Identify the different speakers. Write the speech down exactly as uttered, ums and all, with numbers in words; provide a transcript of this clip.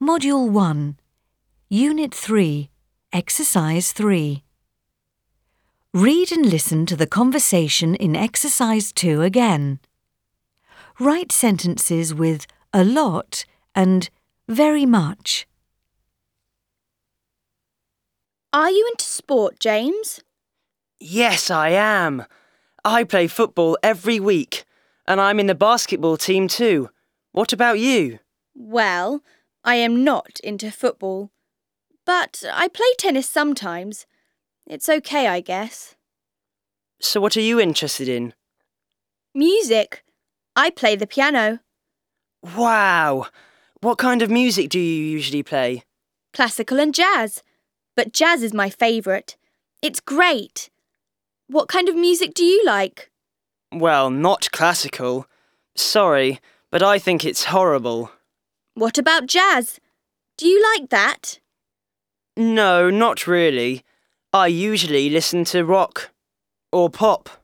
Speaker 1: Module one, Unit three, Exercise three. Read and listen to the conversation in Exercise two again. Write sentences with a lot and very much.
Speaker 2: Are you into sport, James?
Speaker 3: Yes, I am. I play football every week, and I'm in the basketball team too. What about you?
Speaker 2: Well, I am not into football, but I play tennis sometimes. It's okay, I guess.
Speaker 3: So what are you interested in?
Speaker 2: Music. I play the piano.
Speaker 3: Wow! What kind of music do you usually play?
Speaker 2: Classical and jazz. But jazz is my favourite. It's great. What kind of music do you like?
Speaker 3: Well, not classical. Sorry, but I think it's horrible.
Speaker 2: What about jazz? Do you like that?
Speaker 3: No, not really. I usually listen to rock or pop.